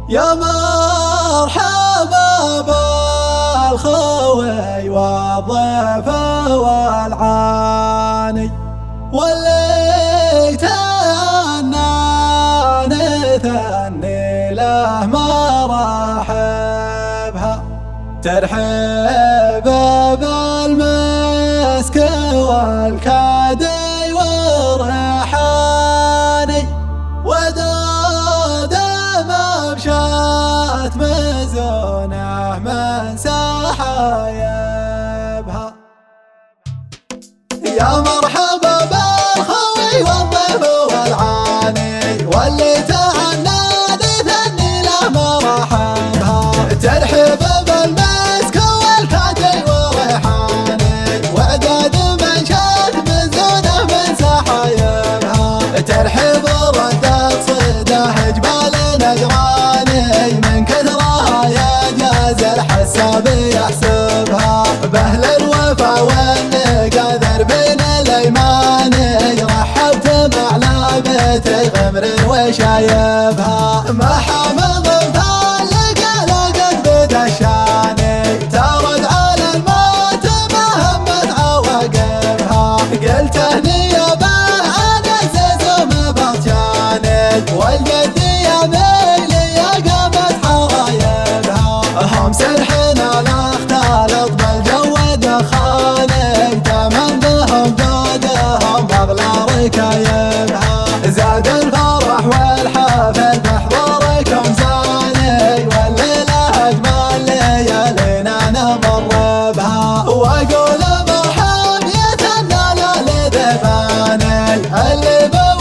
يا مرحبا بالخوي والضيف والعاني واللي تأنى نثني له مراحبها ترحب بالمسك والكادي والريحاني ودود ممشات مزونه من سحايبها. يا مرحبا بالخوي والضيف والعاني واللي تعنى نثني له مراحبها ترحب بالمسك والكادي والريحاني وعداد منشات مزونه من سحايبها ترحب ردت صده جبال نجراني من كثرها يجاز الحساب يحسبها بأهل الوفا والنقاذر بين الايماني رحبت بعلامة غمر وشايبها ما حمض فالق لقد بدا الشاني ترد على الموت ما همت عواقبها قلت هنيا والجد يا ميلي يا قامت حرايبها هم سرحنا لاختلط بالجو دخاني تمن بهم جودهم باغلى ركايبها زاد الفرح والحفل بحضوركم زاني والليلة اجمل ليالينا نمر بها واقول مرحب يتنى لذباني اللي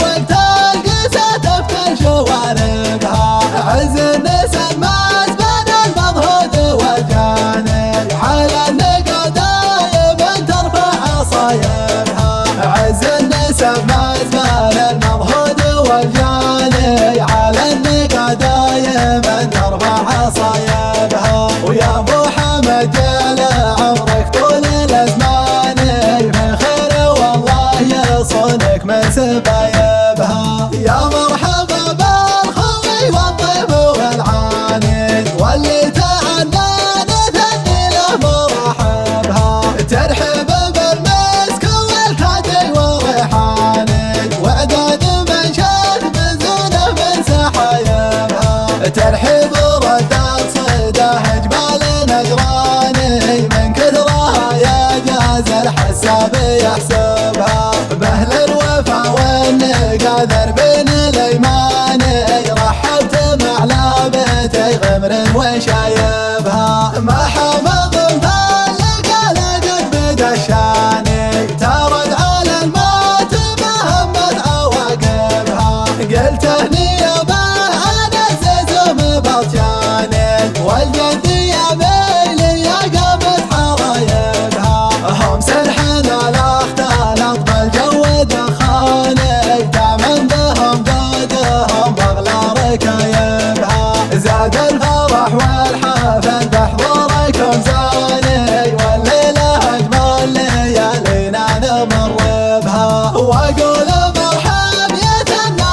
عز النسب ماز بين المضهود والجانب على النقا دايما ترفع عصايبها عز النسب ماز بين المضهود والجانب على النقا دايما ترفع عصايبها ويا ابو حمد جل عمرك طول الازمان في خير والله يصونك من سبايبها. يا مرحبا والضيف والعاني واللي تعنى نثني له مراحبها ترحب بالمسك والكادي والريحاني وعداد منشات مزونه من سحايبها ترحب ردت صده جبال نجراني من كثرها يجاز الحساب يحسبها بأهل الوفا والنقاذر بين الايماني رحبت بعلامة غمر وشايبها ما حمض فالق لقد بدا الشاني ترد على الموت ما همت عواقبها قلت هنيا بعزز مبرجاني والجد يا ميلي يا قامت حرايبها هم سرحنا لاختلط بالجو دخاني تمن بهم جودهم باغلى ركايبها زاد الفرح والحفل بحضوركم زاني والليلة اجمل ليالينا نمر بها واقول مرحب يتنى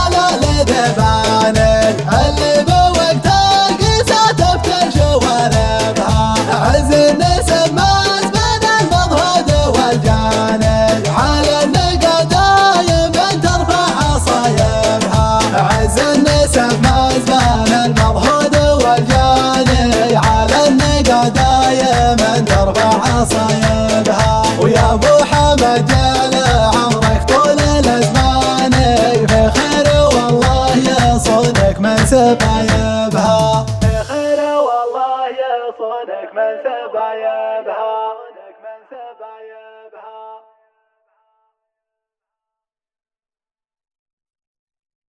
لذباني اللي بوقت القيسة تفتن شواربها عز النسب ماز بين المضهود والجانب على النقا دايما ترفع عصايبها عز النسب ماز بين المضهود والجاني على النقا دايما ترفع عصايبها ويا ابو حمد جل عمرك طول الازمان في خير والله يصونك من سبايبها في خير والله يصونك من سبايبها.